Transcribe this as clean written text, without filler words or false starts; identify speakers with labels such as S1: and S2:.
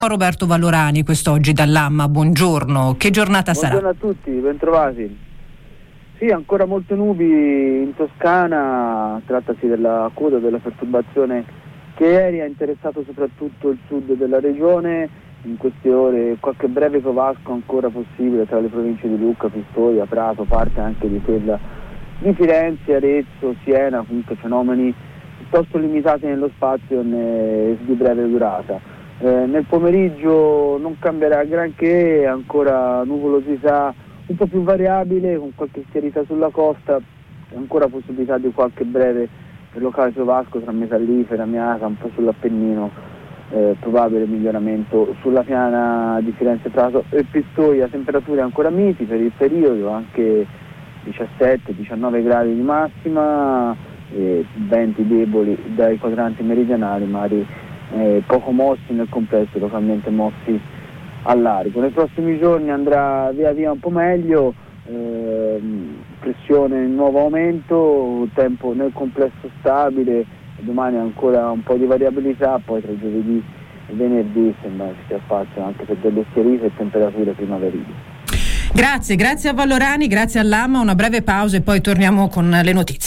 S1: Roberto Vallorani quest'oggi dall'AMMA, buongiorno, che giornata sarà?
S2: Buongiorno a tutti, bentrovati. Sì, ancora molte nubi in Toscana, trattasi della coda della perturbazione che ieri ha interessato soprattutto il sud della regione. In queste ore qualche breve provasco ancora possibile tra le province di Lucca, Pistoia, Prato, parte anche di quella di Firenze, Arezzo, Siena, comunque fenomeni piuttosto limitati nello spazio e di breve durata. Nel pomeriggio non cambierà granché, ancora nuvolosità un po' più variabile con qualche schiarità sulla costa, ancora possibilità di qualche breve e locale provasco tra Metallifera, Amiata, un po' sull'Appennino, probabile miglioramento sulla piana di Firenze, Prato e Pistoia. Temperature ancora miti per il periodo, anche 17-19 gradi di massima, venti deboli dai quadranti meridionali, mari poco mossi nel complesso, localmente mossi al largo. Nei prossimi giorni andrà via via un po' meglio, pressione in nuovo aumento, tempo nel complesso stabile, domani ancora un po' di variabilità, poi tra giovedì e venerdì sembra che sia spazio anche per delle schiarite e temperature primaverili.
S1: Grazie a Vallorani, grazie all'AMMA, una breve pausa e poi torniamo con le notizie.